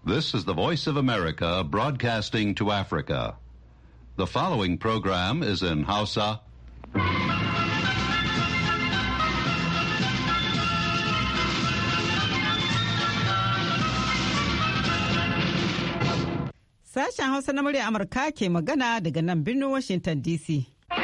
This is the Voice of America broadcasting to Africa. The following program is in Hausa. Sashen Hausa na murya Amurka ke magana daga nan birnin Washington DC.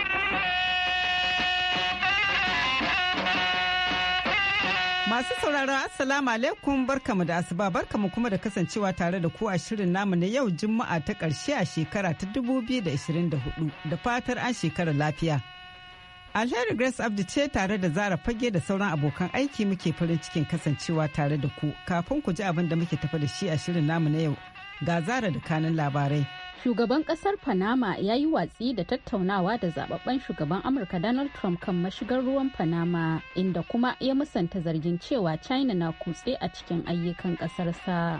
Masu sauraro Assalamu alaikum barkamu da asuba barkamu kuma da kasancewa tare da ku a shirin namu na yau Juma'a ta ƙarshe a shekara ta 2024 da fatar an shekara lafiya. Alheri Grace Abdi ce tare da Zara Fage da sauran abokan aiki muke farin cikin kasancewa tare da ku kafin ku ji abin da muke tafa da shi a shirin namu na yau ga Zara da kanin labarai. Shugaban kasar Panama ya yi watsi da tattaunawa da zababben shugaban Amurka Donald Trump kan mashigar ruwan Panama, inda kuma ya musanta zargin cewa China na kutse a cikin ayyukan kasarsa.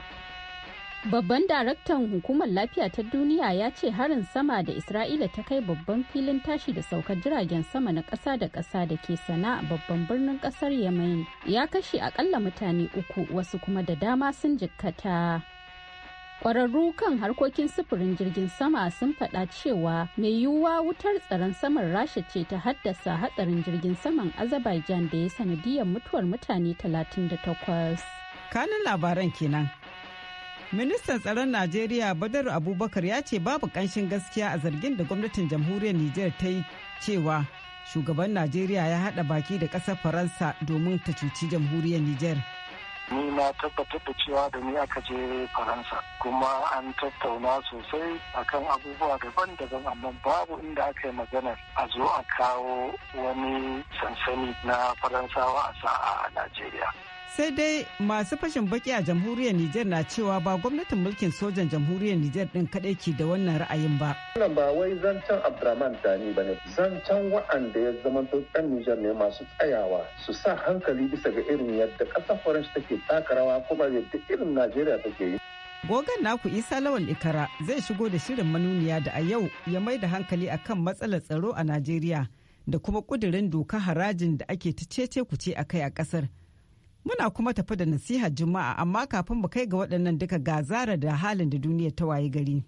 Babban daraktan hukumar lafiya ta duniya ya ce harin sama da Isra'ila ta kai babban filin tashi da saukar jiragen sama na ƙasa da ƙasa da ke Sana'a babban birnin ƙasar Yemen ya kashe akalla mutane 3 wasu kuma da dama sun jikkata. Kwararru kan harkokin sufurin jirgin sama sun faɗa cewa mai yiwuwa wutar tsaron saman Rasha ce ta haddasa hatsarin jirgin saman Azerbaijan da ya sanadiyar mutuwar mutane 38. Kanin labaran kenan. Ministan tsaron Najeriya Badaru Abubakar ya ce babu ƙanshin gaskiya a zargin da gwamnatin jamhuriyar Nijar ta yi cewa shugaban Najeriya ya haɗa baki da ƙasar Faransa domin ta cuci jamhuriyar Nijar. Ni na tabbatar da cewa da ni aka je Faransa kuma an tattauna sosai akan abubuwa daban-daban amma babu inda aka yi maganar a zo a kawo wani sansani na Faransawa a sa'a a Najeriya. Sai dai masu fashin baki a jamhuriyar Nijar na cewa ba gwamnatin mulkin sojan jamhuriyar Nijar din kadai ke da wannan ra'ayin ba. Wannan ba wai zancen Abdurrahman Tani ba ne, zancen wa'anda ya zama ɗan Nijar ne masu tsayawa su sa hankali bisa ga irin yadda ƙasar Faransa take taka rawa kuma yadda irin Najeriya take yi. Gogan naku Isa Lawal Ikara zai shigo da shirin manuniya da a yau ya mai da hankali akan matsalar tsaro a Najeriya da kuma ƙudurin doka harajin da ake ta cece kuce a kai a ƙasar. Muna kuma tafi da nasihar Juma'a amma kafin mu kai ga waɗannan duka ga Zara da halin da duniya ta waye gari.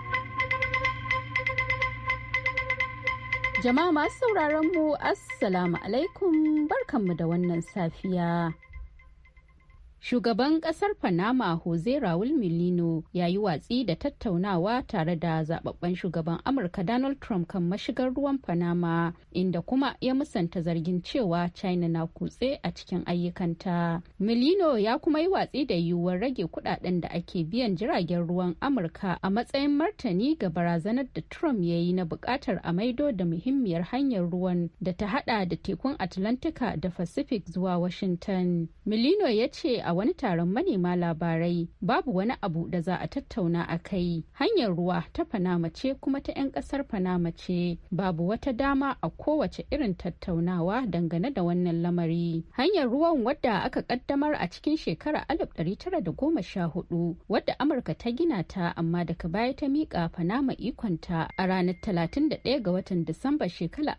Jama'a masu sauraron mu Assalamu alaikum barkanmu da wannan safiya. Shugaban kasar Panama Jose Raul Mulino ya yi watsi da tattaunawa tare da zababben shugaban Amurka Donald Trump kan mashigar ruwan Panama, inda kuma ya musanta zargin cewa China na kutse a cikin ayyukanta. Mulino ya kuma yi watsi da yiwuwar rage kudaden da ake biyan jiragen ruwan Amurka a matsayin martani ga barazanar da Trump ya yi na bukatar a maido da muhimmiyar hanyar ruwan da ta hada da tekun Atlantika da Pacific zuwa Washington. Mulino ya ce a wani taron manema labarai babu wani abu da za a tattauna a kai. Hanyar ruwa ta Panama ce kuma ta 'yan kasar Panama ce. Babu wata dama a kowace irin tattaunawa dangane da wannan lamari. Hanyar ruwan wadda aka kaddamar a cikin shekarar 1914 wadda Amurka ta gina ta amma daga baya ta miƙa Panama ikonta a ranar 31 ga watan Disamba shekarar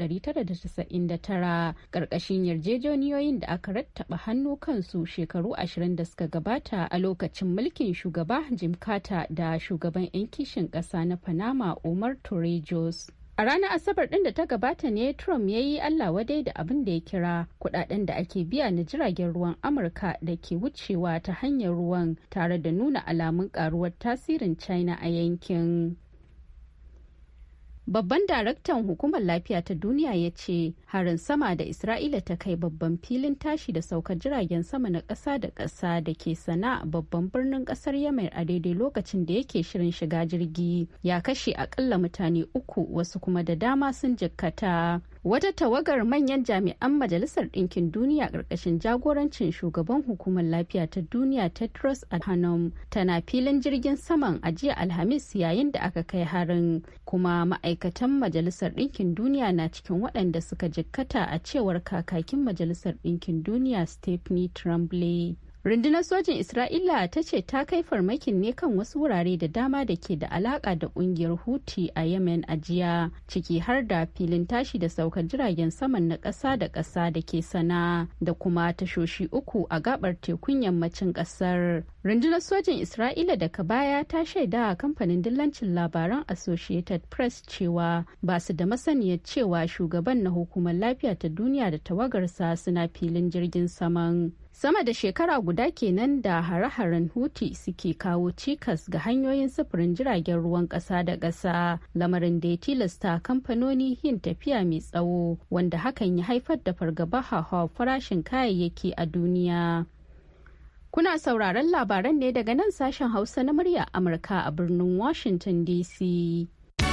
1999 ƙarƙashin yarjejeniyoyin da aka rattaba hannu kansu shekaru 20 da suka gabata a lokacin mulkin shugaba Jim Carter da shugaban 'yan kishin ƙasa na Panama Omar Torrijos. A ranar Asabar ɗin da ta gabata ne Trump ya yi Allah wadai da abin da ya kira kudaden da ake biya na jiragen ruwan Amurka da ke wucewa ta hanyar ruwan tare da nuna alamun karuwar tasirin China a yankin. Babban daraktan hukumar lafiya ta duniya ya ce harin sama da Isra'ila ta kai babban filin tashi da saukar jiragen sama na ƙasa da ƙasa da ke Sana'a babban birnin ƙasar Yemen a daidai lokacin da yake shirin shiga jirgi ya kashe akalla mutane 3 wasu kuma da dama sun jikkata. Wata tawagar manyan jami'an Majalisar Ɗinkin Duniya ƙarƙashin jagorancin shugaban hukumar lafiya ta duniya Tedros Adhanom tana filin jirgin saman a jiya Alhamis yayin da aka kai harin, kuma ma'aikatan Majalisar Ɗinkin Duniya na cikin waɗanda suka jikkata a cewar kakakin Majalisar Ɗinkin Duniya Stephanie Tremblay. Rundunar sojin Isra'ila ta ce ta kai farmakin ne kan wasu wurare da dama da ke da alaka da kungiyar Houthi a Yemen a jiya, ciki har da filin tashi da saukar jiragen saman na ƙasa da ƙasa da ke Sana da kuma tashoshi 3 a gabar tekun yammacin ƙasar. Rundunar sojin Isra'ila daga baya ta shaida a kamfanin dillancin labaran Associated Press cewa ba su da masaniyar cewa shugaban na hukumar lafiya ta duniya da tawagarsa suna filin jirgin saman. Sama da shekara guda kenan da hare-haren Houthi suke kawo cikas ga hanyoyin sufurin jiragen ruwan ƙasa da ƙasa, lamarin da ya tilasta kamfanoni yin tafiya mai tsawo, wanda hakan ya haifar da fargaba hauhawar farashin kayayyaki a duniya. Kuna sauraron labaran ne daga nan sashen Hausa na murya Amurka a birnin Washington DC.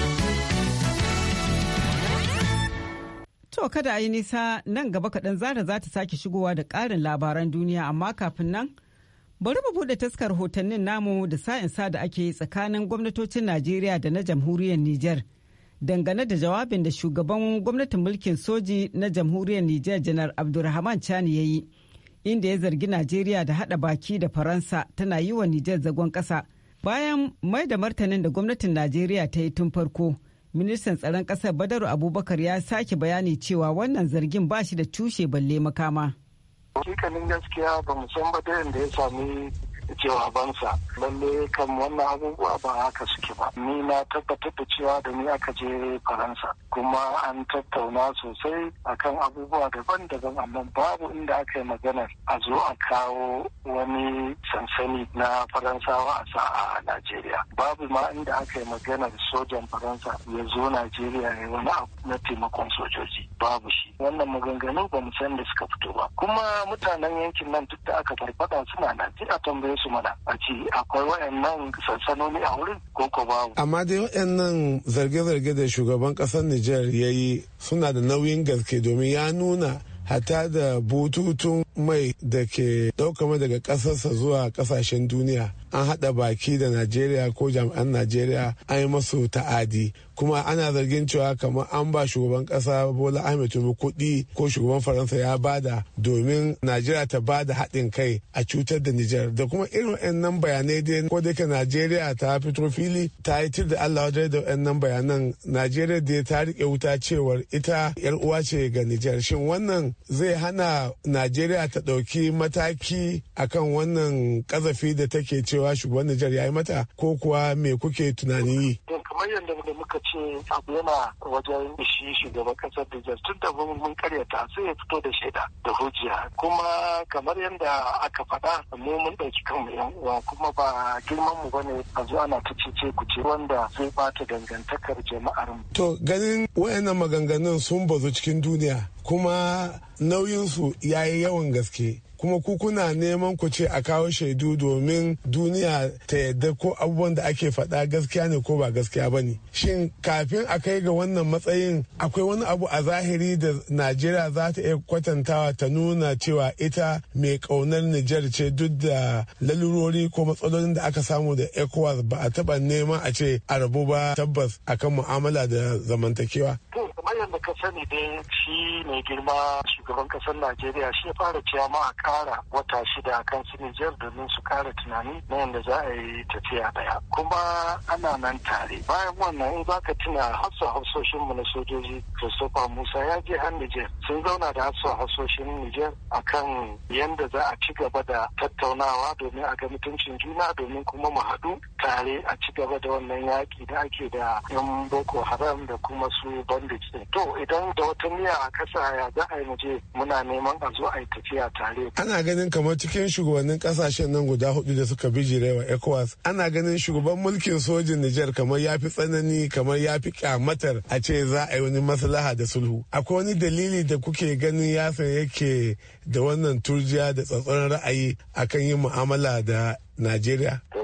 To kada a yi nisa, nan gaba kaɗan Zara za ta sake shigowa da ƙarin labaran duniya, amma kafin nan bari mu buɗe taskar hotonnin namu da sa'insa da ake yi tsakanin gwamnatocin Najeriya da na jamhuriyar Nijar dangane da jawabin da shugaban gwamnatin mulkin soji na jamhuriyar Nijar Janar Abdulrahman Chani ya yi, inda ya zargi Najeriya da haɗa baki da Faransa tana yi wa Nijar zagon ƙasa. Bayan mai da martanin da gwamnatin Najeriya ta yi tun farko, ministan tsaron ƙasar Badaru Abubakar ya sake bayani cewa wannan zargin ba shi da tushe balle makama. Hakikanin gaskiya ba mu san ba da ya sami jawabansa, lalle kan wannan abubuwa ba haka suke ba. Ni na tabbatar da cewa da ni aka je Faransa kuma an tattauna sosai akan abubuwa daban-daban, amma babu inda aka yi maganar a zo a kawo wani sansani na Faransawa a Najeriya. Babu ma inda aka yi maganar sojan Faransa ya zo Najeriya ya wani abu na taimakon sojoji, babu shi. Wannan maganganu ba mu san da suka fito ba. Kuma mutanen yankin nan duk da aka farfada suna nan, a tambaye su mana a ce akwai wayannan sansanoni a wurin ko babu. Amma dai wayannan zarge-zarge da shugaban kasar Nijar ya yi suna da nauyin gaske, domin ya nuna hata da bututun mai da ke ɗauka daga ƙasarsa zuwa ƙasashen duniya an haɗa baki da Najeriya ko jami'an Najeriya an yi masu ta'adi, kuma ana zargin cewa kamar an ba shugaban ƙasa Bola Ahmed Tinubu kuɗi ko shugaban Faransa ya bada domin Najeriya ta bada haɗin kai a cutar da Nijar, da kuma irin waɗannan bayanai dai ko da ke Najeriya ta fito fili ta yi tir da Allah wajen da waɗannan bayanan. Najeriya dai ta riƙe wuta cewar ita 'yar uwa ce ga Nijar. Shin wannan zai hana Najeriya ta ɗauki mataki akan wannan ƙazafi da take cewa shugaban Nijar ya yi mata, ko kuwa me kuke tunani yi? Kamar yadda muka ce abu yana wajen shi shugaban kasar Nijar, tun da mun karyata sai ya fito da shaida da hujja, kuma kamar yadda aka faɗa mu mun ɗauki kanmu yan uwa, kuma ba girman mu bane a zo ana ta cece kuce wanda zai bata dangantakar jama'ar mu. To ganin wayannan maganganun sun bazu cikin duniya kuma nauyinsu ya yi yawan gaske, kuma ku kuna neman ku ce a kawo shaidu domin duniya ta yadda ko abubuwan da ake faɗa gaskiya ne ko ba gaskiya ba ne. Shin kafin a kai ga wannan matsayin akwai wani abu a zahiri da Najeriya za ta iya kwatantawa ta nuna cewa ita mai ƙaunar Nijar ce, duk da lalurori ko matsalolin da aka samu da ECOWAS ba a taɓa neman a ce a rabu ba tabbas akan mu'amala da zamantakewa? Kamar yadda ka sani dai shi mai girma shugaban kasar Najeriya shi ya fara cewa ma a kara wata 6 a kan su Nijar domin su kara tunani na yadda za a yi tafiya daya. Kuma ana nan tare. Bayan wannan in za ka tuna hafsoshin mu na sojoji Christopher Musa ya je har Nijar. Sun zauna da hafsoshin Nijar akan yadda za a ci gaba da tattaunawa domin a ga mutuncin juna, domin kuma mu haɗu tare a ci gaba da wannan yaƙi da ake da yan Boko Haram da kuma su bandits. To idan da wata niyya a kasa ya za a yi muje muna neman a zo a yi tafiya tare. Ana ganin kamar cikin shugabannin kasashen nan guda 4 da suka bijire wa ECOWAS, ana ganin shugaban mulkin sojin Nijar kamar ya fi tsanani, kamar ya fi kyamatar a ce za a yi wani maslaha da sulhu. Akwai wani dalili da kuke ganin yasan yake da wannan turjiya da tsatsoron ra'ayi akan yin mu'amala da Najeriya?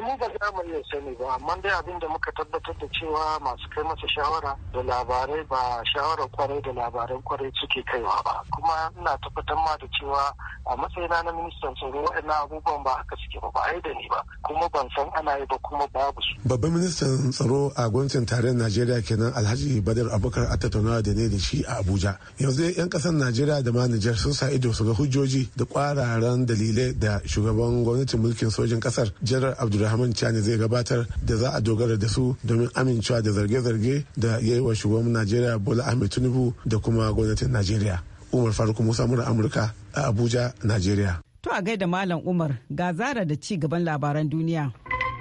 mu ba za mu iya sani ba, amma dai abin da muka tabbatar da cewa masu kai masa shawara da labarai ba shawarar kwarai da labaran kwarai suke kaiwa ba. Kuma ina tabbatar ma da cewa a matsayina na ministan tsaro waɗannan abubuwan ba haka suke ba a yi da ni ba, kuma ban san ana yi ba kuma babu su. Babban ministan tsaro a gwamnatin tarayyar Najeriya kenan Alhaji Badar Abubakar a tattaunawa da ne da shi a Abuja. Yanzu 'yan ƙasar Najeriya da ma Nijar sun sa ido su ga hujjoji da kwararan dalilai da shugaban gwamnatin mulkin sojin ƙasar Janar Abdulrahman Chani zai gabatar da za a dogara da su domin amincewa da zarge-zarge da ya yi wa shugaban Najeriya Bola Ahmed Tinubu da kuma gwamnatin Najeriya. Umar Faruk Musa mura Amurka a Abuja, Najeriya. To a gaida Malam Umar ga zara da ci gaban labaran duniya.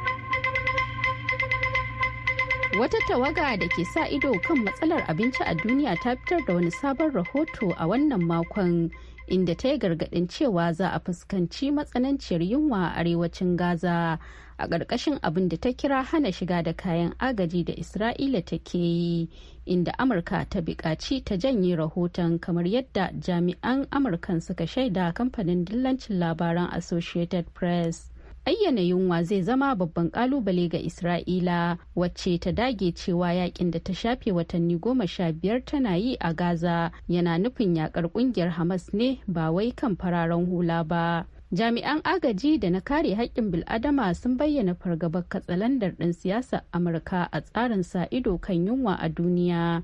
Wata tawaga da ke sa ido kan matsalar abinci a duniya ta fitar da wani sabon rahoto a wannan makon inda ta yi gargaɗin cewa za a fuskanci matsananciyar yunwa a arewacin Gaza a ƙarƙashin abin da ta kira hana shiga da kayan agaji da Isra'ila take yi, inda Amurka ta buƙaci ta janye rahoton kamar yadda jami'an Amurkan suka shaida kamfanin dillancin labaran Associated Press. Ayyana yunwa zai zama babban kalubale ga Isra'ila wacce ta dage cewa yakin da ta shafe watanni 15 tana yi a Gaza yana nufin yakar kungiyar Hamas ne ba wai kan fararen hula ba. Jami'an agaji da na kare haƙƙin bil'adama sun bayyana fargabar katsalandar ɗin siyasar Amurka a tsarin sa ido kan yunwa a duniya.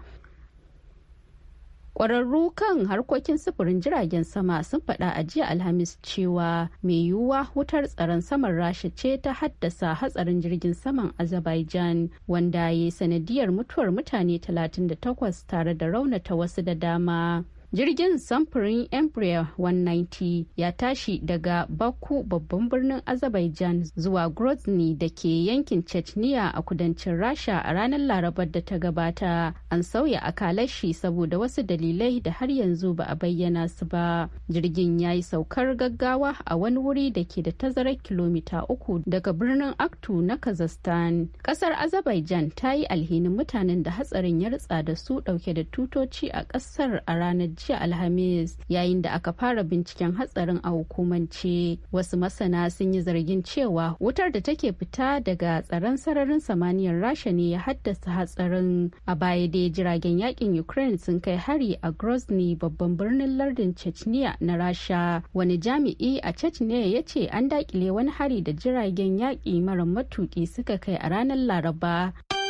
Ƙwararru kan harkokin sufurin jiragen sama sun faɗa a jiya Alhamis cewa mai yiwuwa wutar tsaron saman Rasha ce ta haddasa hatsarin jirgin saman Azerbaijan wanda ya yi sanadiyar mutuwar mutane 38 tare da raunata wasu da dama. Jirgin samfurin Embraer 190 ya tashi daga Baku babban birnin Azerbaijan zuwa Grozny da ke yankin Chechnya a kudancin Rasha a ranar Larabar da ta gabata. An sauya akalar shi saboda wasu dalilai da har yanzu ba a bayyana su ba. Jirgin ya yi saukar gaggawa a wani wuri da ke da tazarar kilomita 3 daga birnin Aktu na Kazakhstan. Kasar Azerbaijan ta yi alhinin mutanen da hatsarin ya ritsa da su dauke da tutoci a kasar a ranar jiya Alhamis yayin da aka fara binciken hatsarin a hukumance. Wasu masana sun yi zargin cewa wutar da take fita daga tsaron sararin samaniyar Rasha ne ya haddasa hatsarin. A baya dai jiragen yakin Ukraine sun kai hari a Grozny babban birnin lardin Chechnya na Rasha. Wani jami'i a Chechnya ya ce an dakile wani hari da jiragen yaƙi mara matuƙi suka kai a ranar Laraba.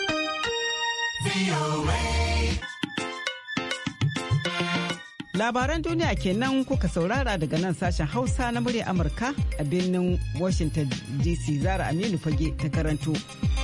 Labaran duniya kenan kuka saurara daga nan sashen Hausa na murya Amurka a birnin Washington DC. Zara Aminu Fage ta karanto.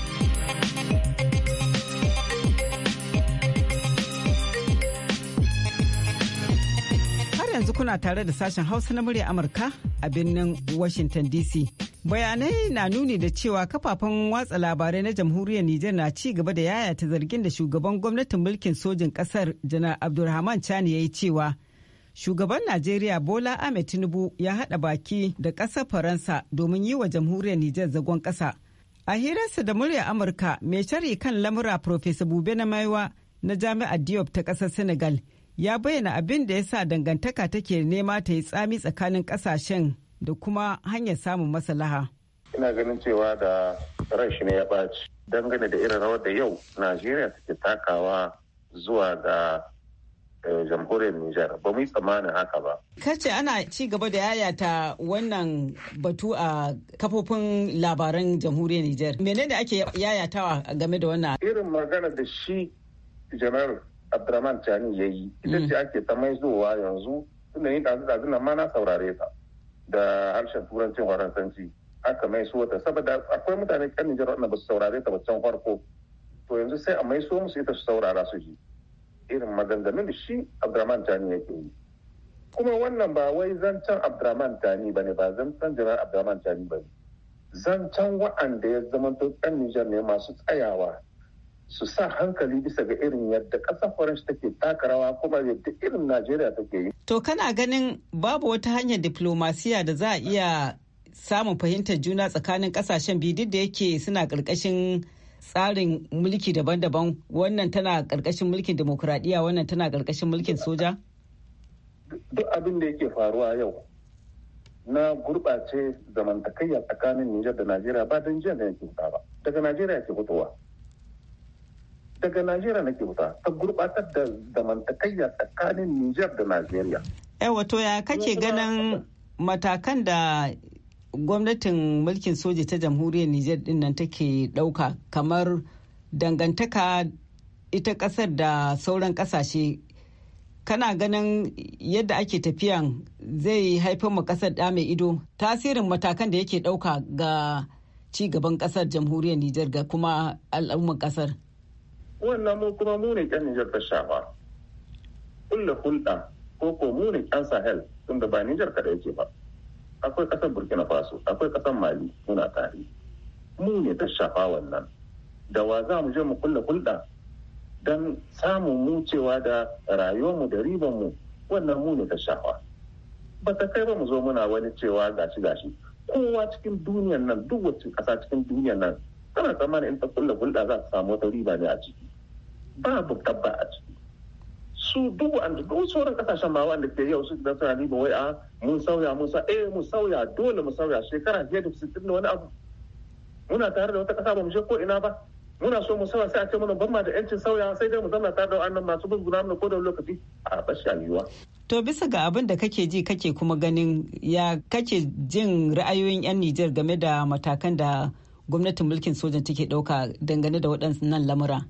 Har yanzu kuna tare da sashen Hausa na murya Amurka a birnin Washington DC. Bayanai na nuni da cewa kafafen watsa labarai na jamhuriyar Nijar na ci gaba da yayata zargin da shugaban gwamnatin mulkin sojin kasar Janar Abdulrahman Chani ya yi cewa shugaban Najeriya Bola Ahmed Tinubu ya haɗa baki da ƙasar Faransa domin yi wa jamhuriyar Nijar zagon ƙasa. A hirarsa da murya Amurka, mai shari kan lamura Profesa Bube na Maiwa na Jami'ar Diop ta ƙasar Senegal ya bayyana abin da ya sa dangantaka take nema ta yi tsami tsakanin ƙasashen da kuma hanyar samun maslaha. Ina ganin cewa da ran shi ne ya ɓaci dangane da irin rawar da yau Najeriya take takawa zuwa ga jamhuriyar Nijar. Ba mu yi tsammanin haka ba. Kace ana ci gaba da yayata wannan batu a kafofin labaran jamhuriyar Nijar. Menene ake yayatawa game da wannan? Irin magana da shi Janar Abdurrahman Chani ya yi, ita ce ake ta mai zuwa yanzu, tunda ni ɗazu nan ma na saurare ta. Da harshen turancin faransanci aka mai so ta saboda akwai mutane kan Nijar wanda ba su saurare ta ba can farko, to yanzu sai a mai so musu ita su saurara su ji irin maganganun da shi Abdurrahman Tani yake yi. Kuma wannan ba wai zancen Abdurrahman Tani bane, ba zancen Janar Abdurrahman Tani bane, zancen wa'anda ya zama to kan Nijar ne masu tsayawa su sa hankali bisa ga irin yadda ƙasar Faransa take taka rawa kuma yadda irin Najeriya take yi. To kana ganin babu wata hanyar diplomasiya da za a iya samun fahimtar juna tsakanin ƙasashen biyu duk da yake suna ƙarƙashin tsarin mulki daban-daban, wannan tana ƙarƙashin mulkin demokuraɗiyya, wannan tana ƙarƙashin mulkin soja? Duk abin da yake faruwa yau na gurɓace zamantakayya tsakanin Nijar da Najeriya ba don jiya da yake fita ba. Daga Najeriya ke fitowa. Daga Najeriya nake fita ta gurɓatar da zamantakayya tsakanin Nijar da Najeriya. Wato ya kake ganin matakan da gwamnatin mulkin soja ta jamhuriyar Nijar din nan take ɗauka, kamar dangantaka ita ƙasar da sauran ƙasashe, kana ganin yadda ake tafiyan zai haifar ma ƙasar ɗa mai ido, tasirin matakan da yake ɗauka ga ci gaban ƙasar jamhuriyar Nijar ga kuma al'ummar ƙasar? Wannan mu kuma mu ne ƴan Nijar ta shafa. Kulle hulɗa ko mu ne ƴan Sahel, tunda ba Nijar kaɗai yake ba. Akwai ƙasar Burkina Faso, akwai ƙasar Mali, muna tare. Mu ne ta shafa wannan. Da wa za mu je mu kulle hulɗa don samun mu cewa da rayuwarmu da ribanmu, wannan mu ne ta shafa. Ba ta kai ba mu zo muna wani cewa gashi. Kowa cikin duniyan nan, duk wacce ƙasa cikin duniyan nan, tana tsammanin in ta kulle hulɗa za ta samu wata riba ne a ciki. Babu tabba a ciki. Su duk sauran kasashen ma wanda ke yau su da suna riba wai mun sauya mu sauya dole mu sauya shekara fiye da 60 da wani abu. Muna tare da wata kasa ba mu je ko ina ba. Muna so mu sauya sai a ce mana ban ma da yancin sauya sai dai mu zama tare da wannan masu bin guna ko da lokaci a bashi yiwuwa. To bisa ga abin da kake ji kake kuma ganin, ya kake jin ra'ayoyin 'yan Nijar game da matakan da gwamnatin mulkin sojan take ɗauka dangane da waɗannan lamura?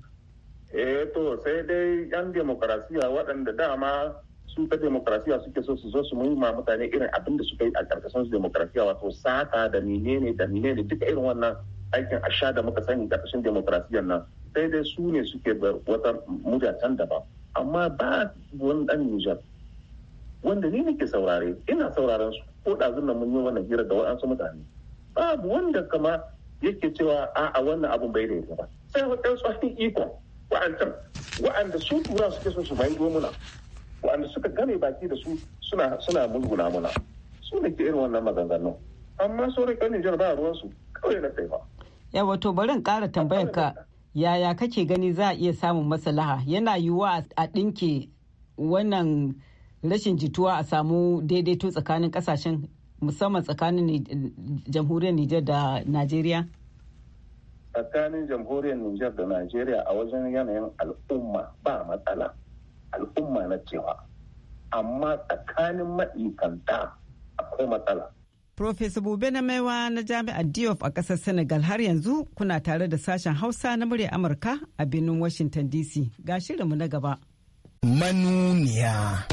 To sai dai 'yan demokarasiya waɗanda dama su ta demokarasiya suke so su zo su muhimma mutane irin abin da suka yi a ƙarƙashin su demokarasiya, wato sata da menene duka irin wannan aikin asha da muka sani ƙarƙashin demokarasiyan nan, sai dai su ne suke da wata mujatan daban. Amma ba wani ɗan Nijar wanda ni nake saurare, ina sauraren su ko ɗazun nan mun yi wannan hira da waɗansu mutane, babu wanda kama yake cewa a'a wannan abun bai daidai ba. Sai waɗansu tsohon ikon wa'anda su tura suke so su mai muna, wa'anda suka game baki da su suna mulguna muna, su ne ke irin wannan maganganun. Amma sauran kan Nijar ba ruwansu, kawai na kai ba. Yawa, to bari in ƙara tambayar ka, yaya kake gani za a iya samun maslaha? Yana yiwuwa a ɗinke wannan rashin jituwa a samu daidaito tsakanin ƙasashen, musamman tsakanin jamhuriyar Nijar da Najeriya? Tsakanin jamhuriyar Nijar da Najeriya a wajen yanayin al'umma ba matsala, al'umma na cewa, amma tsakanin ma'aikanta akwai matsala. Profesa Bube na Maiwa na Jami'ar Diop a ƙasar Senegal, har yanzu kuna tare da sashen Hausa na murya Amurka a birnin Washington DC. Ga shirinmu na gaba. Manuniya.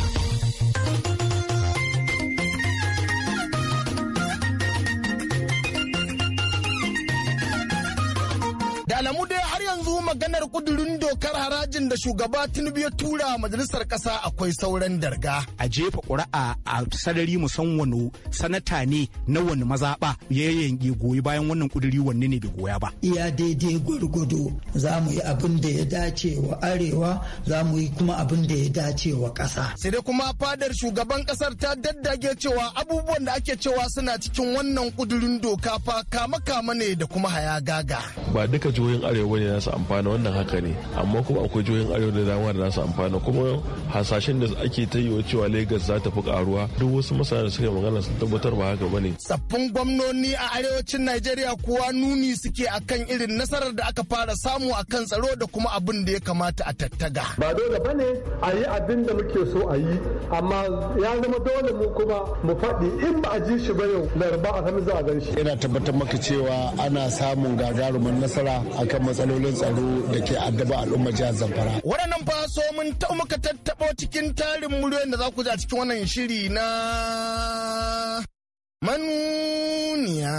Alamu dai har yanzu maganar kudurin dokar harajin da shugaba Tinubu ya tura majalisar kasa akwai sauran darga. A jefa ƙuri'a a sarari musan wani sanata ne na wani mazaɓa ya yanke goyi bayan wannan kuduri, wanne ne bai goya ba. Iya daidai gwargwado za mu yi abin da ya dace wa arewa, za mu yi kuma abin da ya dace wa ƙasa. Sai dai kuma fadar shugaban ƙasar ta daddage cewa abubuwan da ake cewa suna cikin wannan kudurin doka fa kama ne da kuma hayagaga. Ba duka jihohin arewa ne nasu amfana, wannan haka ne, amma kuma akwai jihohin arewa da dama da nasu amfana, kuma hasashen da ake ta yi wa cewa Lagos za ta fi karuwa, duk wasu masana da suka magana sun tabbatar ba haka bane. Sabbin gwamnoni a arewacin Najeriya kuwa nuni suke akan irin nasarar da aka fara samu akan tsaro da kuma abin da ya kamata a tattaga. Ba dole bane a yi abin da muke so a yi, amma ya zama dole mu kuma mu faɗi in ba a ji shi ba yau laraba a sami za a gan shi. Ina tabbatar maka cewa ana samun gagarumin nasara akan matsalolin tsaro da ke addaba al'ummar jihar Zamfara. Waɗannan faso mun ta muka tattaɓo cikin tarin muryoyin da za ku ji a cikin wannan shiri na manuniya.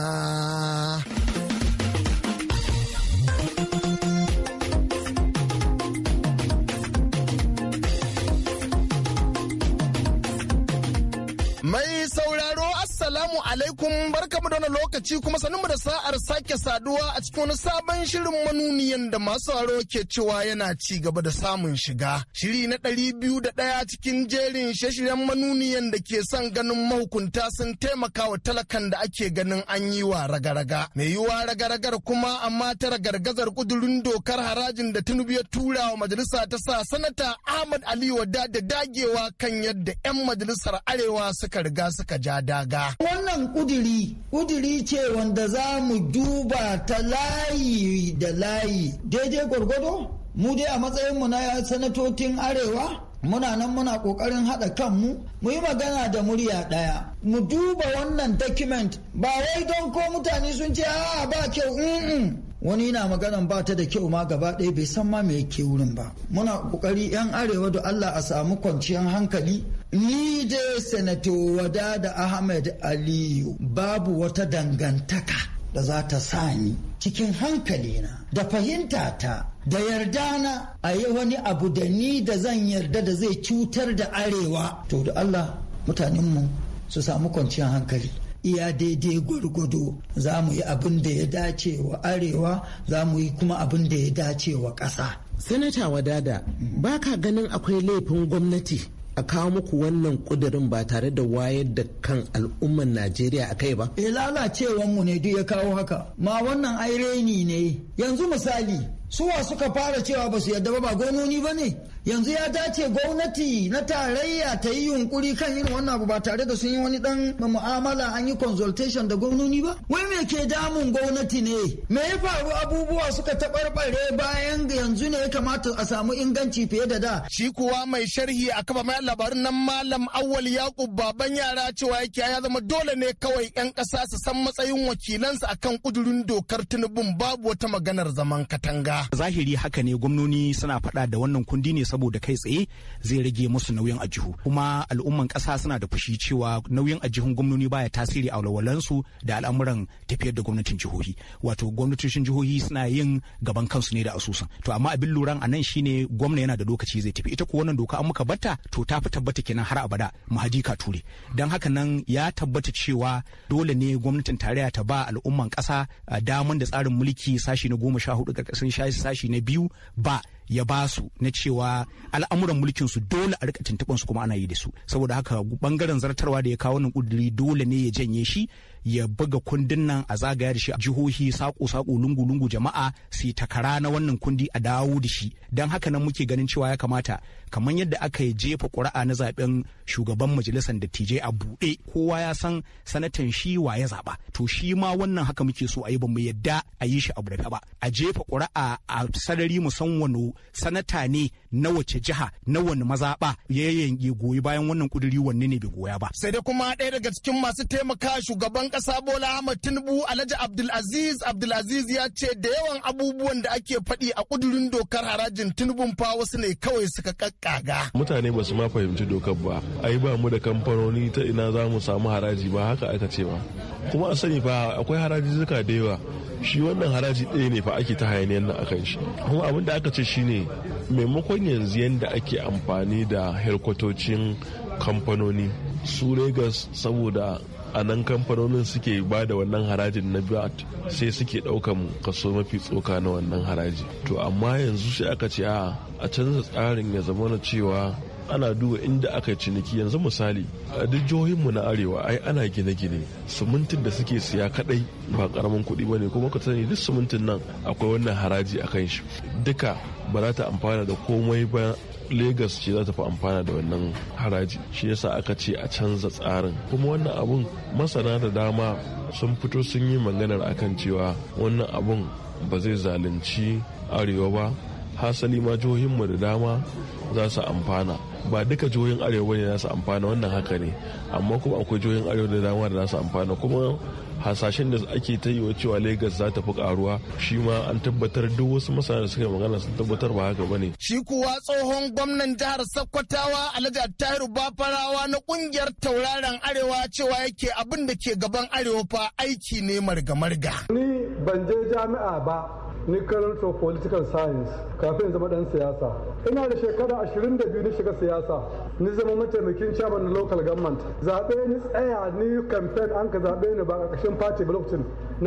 Mai sauraro Assalamu alaikum, barkamu da wani lokaci kuma sanin mu da sa'ar sake saduwa a cikin wani sabon shirin manuniyan da masu sauraro ke cewa yana ci gaba da samun shiga. Shiri na 201 cikin jerin shirye-shiryen manuniyan da ke son ganin mahukunta sun taimaka wa talakan da ake ganin an yi wa raga-raga. Mai yiwa raga-ragar kuma amma ta ragargazar kudurin dokar harajin da Tinubu ya tura wa majalisa ta sa sanata Ahmad Ali Wada da dagewa kan yadda 'yan majalisar Arewa suka riga suka ja daga. Wannan kudiri ce wanda za mu duba ta layi da layi daidai gwargwado. Mu dai a matsayinmu na sanatotin Arewa muna nan muna kokarin haɗa kanmu mu yi magana da murya ɗaya. Mu duba wannan document ba wai don ko mutane sun ce a ba kyau wani na maganan ba ta da kyau ma gaba ɗaya bai san ma me yake wurin ba. Muna kokari 'yan Arewa da Allah a samu kwanciyar hankali. Ni dai Sanato Wada da Ahmed Aliyu babu wata dangantaka da za ta sani cikin hankalina da fahimta ta da yarda na a yi wani abu da ni da zan yarda da zai cutar da Arewa. To da Allah mutanenmu su samu kwanciyar hankali. Iya daidai gwargwado za mu yi abin da ya dace wa Arewa, za mu yi kuma abin da ya dace wa ƙasa. Sanata Wadada, ba ka ganin akwai laifin gwamnati a kawo muku wannan kudirin ba tare da wayar da kan al'umman Najeriya a kai ba? Lalacewanmu ne duk ya kawo haka. Ma wannan ai reni ne. Yanzu misali, suwa suka fara cewa ba su yarda ba gwamnoni ba ne? Yanzu ya dace gwamnati na tarayya ta yi yunkuri kan irin wannan abu ba tare da sun yi wani dan mu'amala an yi consultation da gwamnoni ba? Wai me ke damun gwamnati ne? Me ya faru abubuwa suka taɓarɓare bayan yanzu ne ya kamata a samu inganci fiye da da? Shi kuwa mai sharhi a kafa mai labarin nan Malam Awwal Yakub baban yara cewa yake ya zama dole ne kawai 'yan ƙasa su san matsayin wakilansa akan kudurin dokar Tinubun babu wata maganar zaman katanga. Zahiri haka ne, gwamnoni suna faɗa da wannan kundi ne saboda kai tsaye zai rage musu nauyin ajihu, kuma al'umman ƙasa suna da fushi cewa nauyin ajihun gwamnoni baya tasiri a walwalansu da al'amuran tafiyar da gwamnatin jihohi. Wato gwamnatocin jihohi suna yin gaban kansu ne da asusun. To amma abin luran a nan shine gwamna yana da lokaci zai tafi. Ita ko wannan doka an muka batta to ta fi tabbata kenan har abada Mahadi ka ture. Dan haka nan ya tabbata cewa dole ne gwamnatin tarayya ta ba al'umman ƙasa daman da tsarin mulki sashi na 14 ƙarƙashin sashi na 2 ba ya ba su na cewa al'amuran mulkin su dole a rika tuntuɓan su kuma ana yi da su. Saboda haka bangaren zartarwa da ya kawo wannan kuduri dole ne ya janye shi, ya buga kundin nan a zagaya da shi a jihohi sako-sako lungu-lungu jama'a su yi takara na wannan kundi a dawo da shi. Don haka nan muke ganin cewa ya kamata kamar yadda aka yi jefa ƙuri'a na zaben shugaban majalisar dattijai a buɗe, kowa ya san sanatan shi wa ya zaɓa, to shi ma wannan haka muke so a yi, ba mu yadda a yi shi abu da ba, a jefa ƙuri'a a sarari mu san wani sanata ne na wace jiha na wani mazaɓa ya yanke goyi bayan wannan kuduri wanne ne bai goya ba. Sai dai kuma ɗaya daga cikin masu taimaka shugaban ƙasa Bola Ahmed Tinubu Alhaji Abdulaziz ya ce da yawan abubuwan da ake faɗi a kudurin dokar harajin Tinubun fa wasu ne kawai suka kakkaga. Mutane ba su ma fahimci dokar ba, ai ba mu da kamfanoni ta ina za mu samu haraji ba, haka aka ce ba. Kuma a sani fa akwai haraji zuka da yawa, shi wannan haraji ɗaya ne fa ake ta hayaniyar nan akan shi. Kuma abin da aka ce shine maimakon yanzu yadda ake amfani da helkwatocin kamfanoni su Lagos, saboda a nan kamfanonin suke ba da wannan harajin na VAT sai suke ɗaukan kaso mafi tsoka na wannan haraji. To amma yanzu sai aka ce a canza tsarin ya zama na cewa ana duba inda aka ciniki. Yanzu misali a duk jihohinmu na arewa ai ana gine-gine, simintin da suke siya kadai ba karamin kuɗi ba ne, kuma ka sani duk simintin nan akwai wannan haraji a kan shi, duka ba za ta amfana da komai ba. Lagos ce za ta fi amfana da wannan haraji, shi yasa aka ce a canza tsarin. Kuma wannan abun masana da dama sun fito sun yi maganar akan cewa wannan abun ba zai zalunci arewa ba, hasali ma jihohinmu da dama za su amfana. Ba duka jihohin arewa ne za su amfana, wannan haka ne, amma kuma akwai jihohin arewa da dama da za su amfana. Kuma hasashen da ake ta yi wa cewa Lagos za ta fi karuwa shi ma an tabbatar, duk wasu masana da suka yi magana sun tabbatar ba haka bane. Shi kuwa tsohon gwamnan jihar Sokotawa Alhaji Tahiru Bafarawa na kungiyar Tauraron Arewa cewa yake abin da ke gaban Arewa fa aiki ne marga-marga. Ni ban je jami'a ba, ni current of political science kafin zama dan siyasa. Ina da shekara 22 na shiga siyasa. Ni zama mataimakin chairman na local government. Zaɓe ni tsaya ni campaign an ka zaɓe ni ba a ƙarshen party blockchain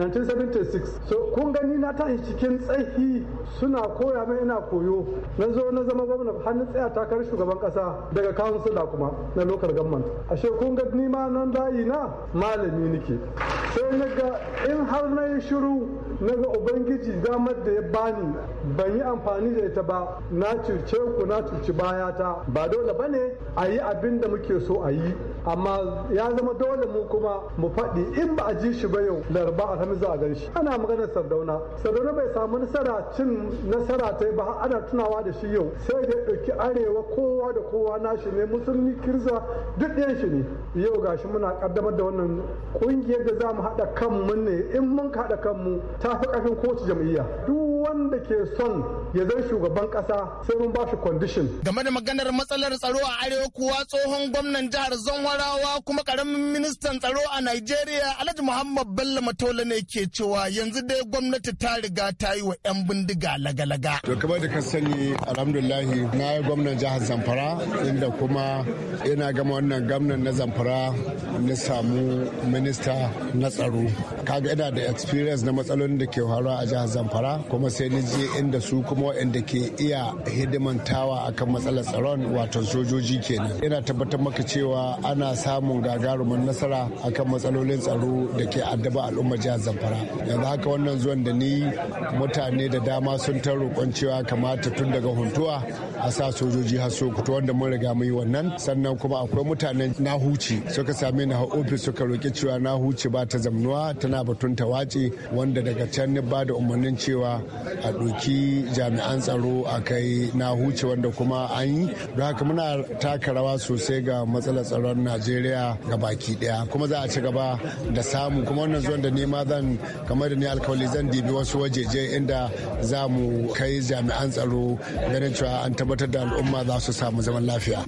1976. So kun gani na tashi cikin tsahi suna koya min ina koyo. Na zo na zama gwamna har na tsaya takarar shugaban ƙasa daga councilor kuma na local government. Ashe kun ga ni ma nan layi na malami nake. Sai na ga in har na yi shiru na ga ubangiji damar da ya bani ban yi amfani da ita ba na cuce ku na cuci bayata ba dole bane a yi abin da muke so a yi amma ya zama dole mu kuma mu faɗi in ba a ji shi ba yau laraba alhamis za a gan shi. Ana maganar Sardauna bai samu cin nasara ta ba ana tunawa da shi yau sai da ɗauki arewa kowa da kowa nashi ne musulmi kirza duk ɗayan shi ne. Yau gashi muna kaddamar da wannan kungiyar da za mu haɗa kanmu ne in mun haɗa kanmu ta fi ƙarfin kowace jam'iyya. Duk wanda ke son ya zai shugaban ƙasa sai mun ba shi condition. Game da maganar matsalar tsaro a arewa kuwa tsohon gwamnan jihar Zamfarawa kuma karamin ministan tsaro a Najeriya Alhaji Muhammad Bello Matola ne ke cewa yanzu dai gwamnati ta riga ta yi wa 'yan bindiga laga-laga. To kamar da ka sani alhamdulahi na yi gwamnan jihar Zamfara inda kuma ina gama wannan gwamnan na Zamfara na samu minista na tsaro. Kaga ina da experience na matsalolin da ke faruwa a jihar Zamfara kuma sai ni je inda su kuma waɗanda ke iya hidimantawa akan matsalar tsaron wato sojoji kenan. Ina tabbatar maka cewa ana samun gagarumin nasara akan matsalolin tsaro da ke addaba al'ummar jihar Zamfara. Yanzu haka wannan zuwan da ni mutane da dama sun ta roƙon cewa kamata tun daga Huntuwa a sa sojoji har Sokoto wanda mun riga mu yi wannan. Sannan kuma akwai mutanen na huce suka same ni a ofis suka roƙi cewa na huce ba ta zamnuwa tana batun ta wace wanda daga can ni ba da umarnin cewa a ɗauki jami'an tsaro a kai na huce wanda kuma an yi. Don haka muna taka rawa sosai ga matsalar tsaron Najeriya ga baki daya kuma za a ci gaba da samu kuma wannan zuwan da ni ma zan kamar da ni alkawali zan dibi wasu wajeje inda za mu kai jami'an tsaro ganin cewa an tabbatar da al'umma za su samu zaman lafiya.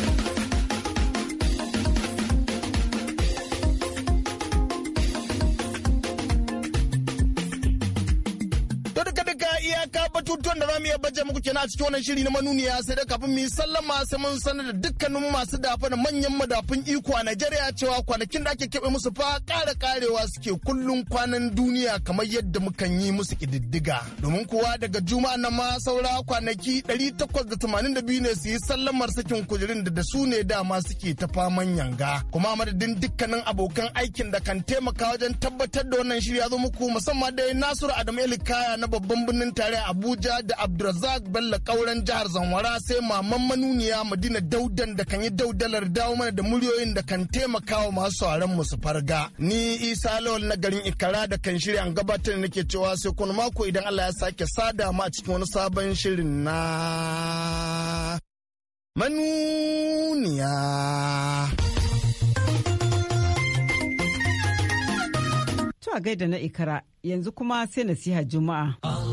batutuwan da za mu iya baje muku kenan a cikin wannan shiri na manuniya sai da kafin mu yi sallama sai mun sanar da dukkanin masu dafa da manyan madafun iko a Najeriya cewa kwanakin da ake keɓe musu fa karewa suke kullun kwanan duniya kamar yadda mukan yi musu kididdiga. Domin kuwa daga juma'a na ma saura kwanaki 882 ne su yi sallamar sakin kujerun da su ne dama suke ta faman yanga. Kuma madadin dukkanin abokan aikin da kan taimaka wajen tabbatar da wannan shiri ya zo muku musamman da Nasiru Adamu Elikaya na babban birnin tarayya Abuja da Abdulrazak Bello Kauran jihar Zamfara sai maman manuniya Madina Daudan da kan yi daudalar dawo mana da muryoyin da kan taimaka wa masu sauraron mu su farga. Ni Isa Lawal na garin Ikara da kan shirya an gabatar da nake cewa sai kuma mako idan Allah ya sake sada mu a cikin wani sabon shirin na manuniya. To a gaida na Ikara yanzu kuma sai nasiha Juma'a.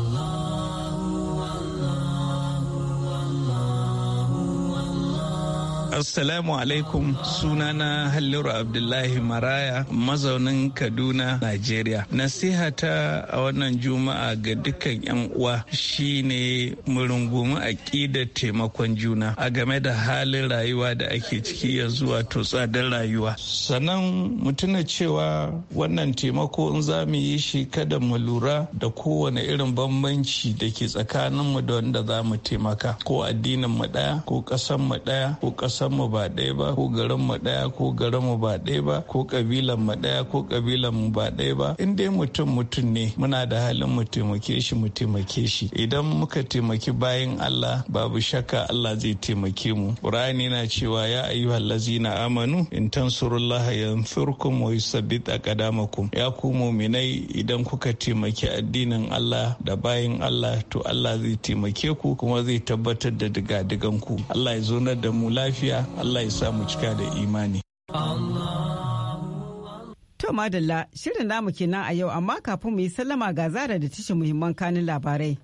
Assalamu alaikum, sunana Halliru Abdullahi Maraya, mazaunin Kaduna, Najeriya. Nasihata a wannan Juma'a ga dukkan 'yan uwa shine mu rungumi aƙidar taimakon juna a game da halin rayuwa da ake ciki yanzu wato tsadar rayuwa. Sannan mu tuna cewa wannan taimako in za mu yi shi kada mu lura da kowane irin bambanci da ke tsakaninmu da wanda za mu taimaka, ko addinin mu ɗaya ko ƙasar mu ɗaya ko ƙasar mu ba ɗaya ba ko garin mu ɗaya ko garin mu ba ɗaya ba ko kabilan mu ɗaya ko kabilan mu ba ɗaya ba. In dai mutum ne muna da halin mu taimake shi idan muka taimaki bayan Allah babu shakka Allah zai taimake mu. Qur'ani na cewa ya ayyuhallazina amanu in tansurullaha yansurkum wa yusabbit aqdamakum. Ya ku mu'minai idan kuka taimaki addinin Allah da bayan Allah to Allah zai taimake ku kuma zai tabbatar da digadigan ku. Allah ya zo da mu lafiya, Allah ya sa mu cika da imani. To madalla, shirin namu kenan a yau, amma kafin mu yi sallama ga Zara da tashin muhimman kanin labarai.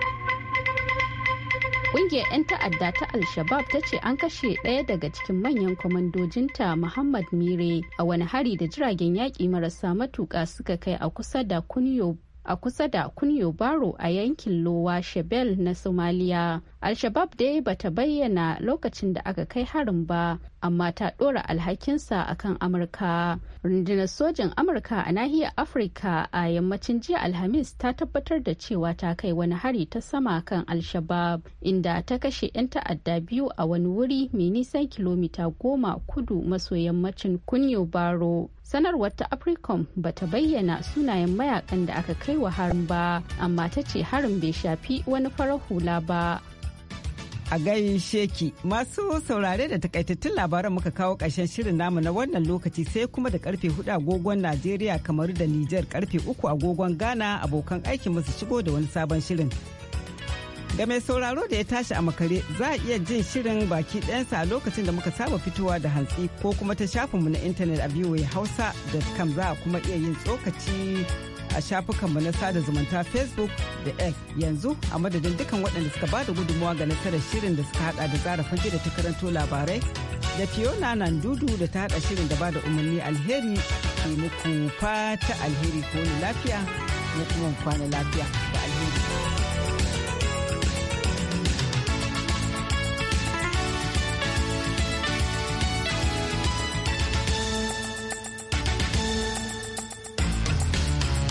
Ƙungiyar 'yan ta'adda ta Al-Shabab ta ce an kashe ɗaya daga cikin manyan kwamandojinta Muhammad Mire a wani hari da jiragen yaƙi marasa matuƙa suka kai a kusa da Kunyo a kusa da Kunyo Baro a yankin Lowa Shebel na Somalia. Al-Shabab dai bata bayyana lokacin da aka kai harin ba, amma ta ɗora alhakinsa akan Amurka. Rundunar sojin Amurka a nahiyar Afirka a yammacin jiya Alhamis ta tabbatar da cewa ta kai wani hari ta sama kan Al-Shabab, inda ta kashe 'yan ta'adda 2 a wani wuri mai nisan kilomita 10 kudu maso yammacin Kunyo Baro. Sanarwar ta Africom bata bayyana sunayen mayakan da aka kai wa harin ba, amma ta ce harin bai shafi wani farar hula ba. A gaishe ki masu saurare da takaitattun labaran muka kawo ƙarshen shirin namu na wannan lokaci, sai kuma da karfe 4 agogon Najeriya, kamar da Nijar, karfe 3 agogon Ghana abokan aikin musu shigo da wani sabon shirin. Da mai sauraro da ya tashi a makare za a iya jin shirin baki ɗayansa a lokacin da muka saba fitowa da hantsi ko kuma ta shafinmu na intanet a voahausa.com. Za a kuma iya yin tsokaci a shafukanmu na sada zumunta Facebook da X. Yanzu a madadin dukan waɗanda suka bada gudunmawa ga nasarar shirin da suka hada da Zara Fage da ta karanto labarai, da Fiona Nandudu da ta hada shirin da bada umarni. Alheri ke muku fata alheri ko lafiya, mu kuma kwana lafiya da alheri.